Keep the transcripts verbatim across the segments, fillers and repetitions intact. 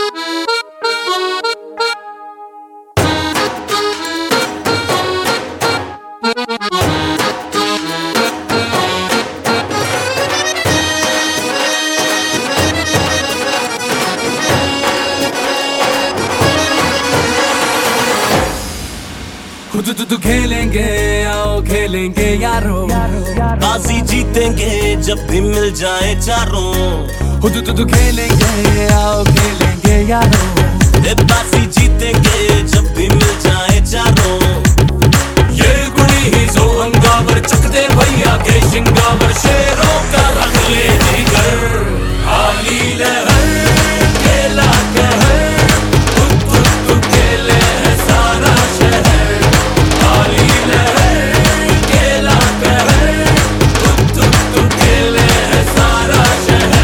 खुद तो खेलेंगे, आओ खेलेंगे यारो, बाजी जीतेंगे जब भी मिल जाए चारों। खुद तो खेलेंगे, आओ खेलेंगे यारो, बाजी जीतेंगे जब भी मिल जाए चारों। ये गुणी ही जो अंगावर चकते भैया के शिंगावर, शेरों का रख ले जिगर। आली लहर केला कहर, खुद खुद खेले है सारा शहर। आली लहर केला कहर, खुद खुद खेले है सारा शहर।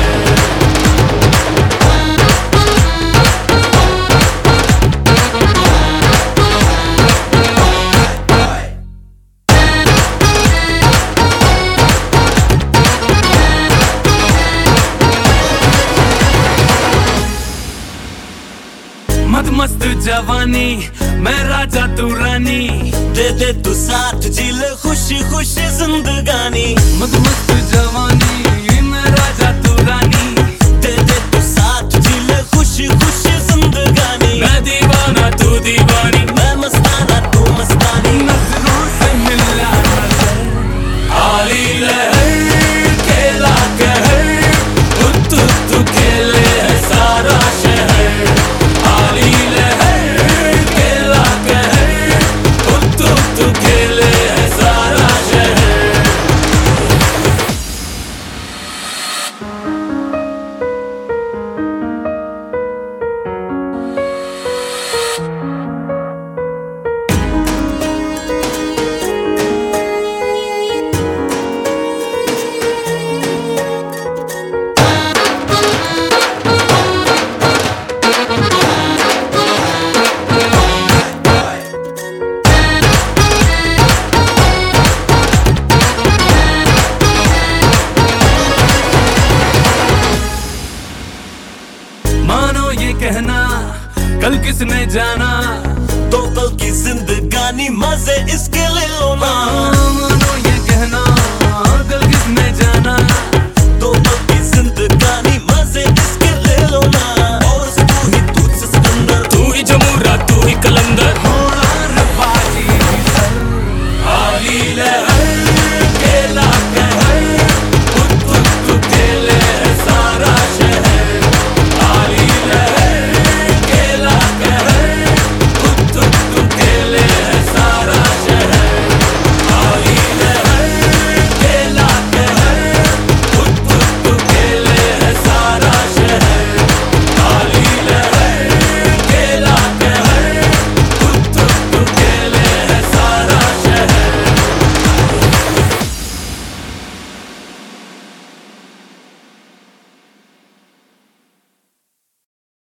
मत मस्त जवानी, मैं राजा तू रानी, दे दे तू साथ जी ले खुशी खुशी जिंदगानी। मत मस्त जवानी, मैं राजा तू रानी, दे दे तू साथ जी ले खुशी खुशी जिंदगानी। मैं दीवाना तू दीवानी, मैं मस्ताना तू मस्तानी, नजरों से मिला नजर। आली लहर केला कहर, खुद तू खेले है सारा शहर। आली लहर केला कहर, खुद तू खेले है सारा शहर। मानो ये कहना कल किसने जाना, तो कल की जिंदगानी मजे इसके ले लो ना।